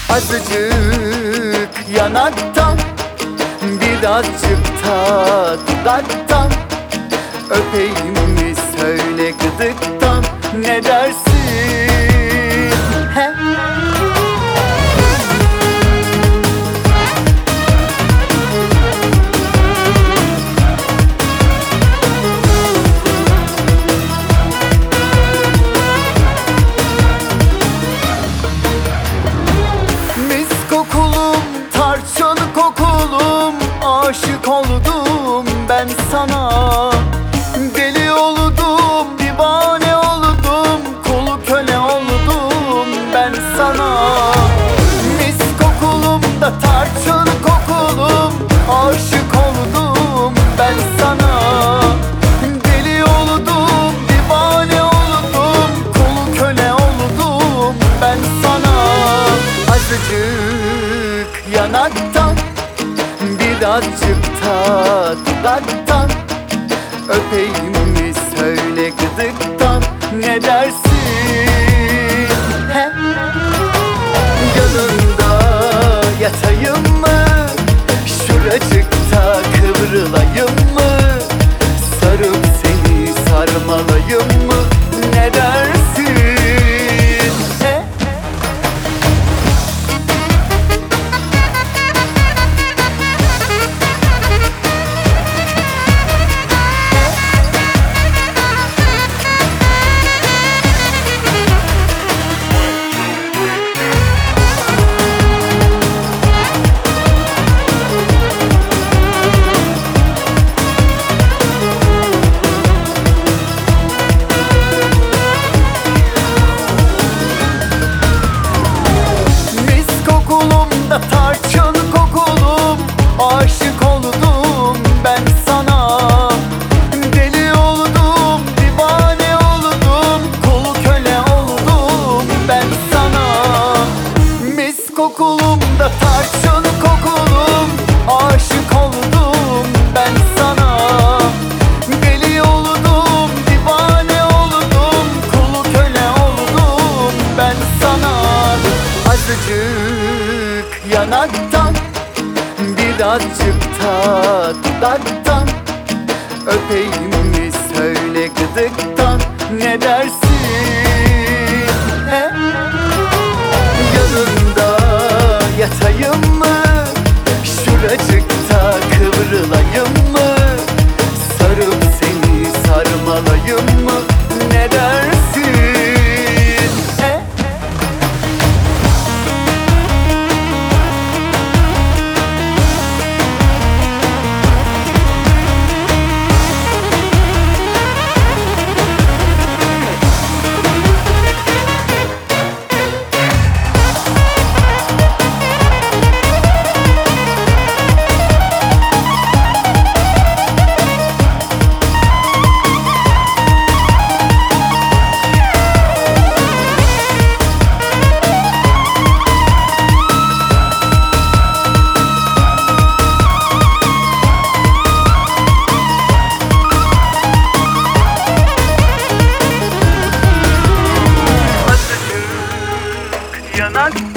Azıcık yanaktan, birazcık da dudaktan, öpeyim mi söyle gıdıktan, ne dersin? He? Mis kokulum, tarçın kokulum, aşık oldum ben sana. Deli oldum, divane oldum, kulu köle oldum ben sana. Mis kokulum da tarçın kokulum, aşık oldum ben sana. Deli oldum, divane oldum, kulu köle oldum ben sana. Azıcık yanaktan, birazcık da dudaktan, öpeyim mi söyle gıdıktan, ne dersin? He? Yanında yatayım mı? Şuracıkta kıvrılayım mı? Sarıp seni sarmalayım mı? Ne dersin? He? Tarçın kokulum, aşık oldum ben sana. Deli oldum, divane oldum, kul köle oldum ben sana. Mis kokulum da tarçın kokulum, aşık oldum ben sana. Deli oldum, divane oldum, kul köle oldum ben sana. Azıcık yanaktan, birazcık da dudaktan, öpeyim mi söyle gıdıktan, ne dersin? He? Yanında yatayım mı? Şuracıkta kıvrılayım mı? Sarıp seni sarmalayım mı? Ne dersin? He? Yanak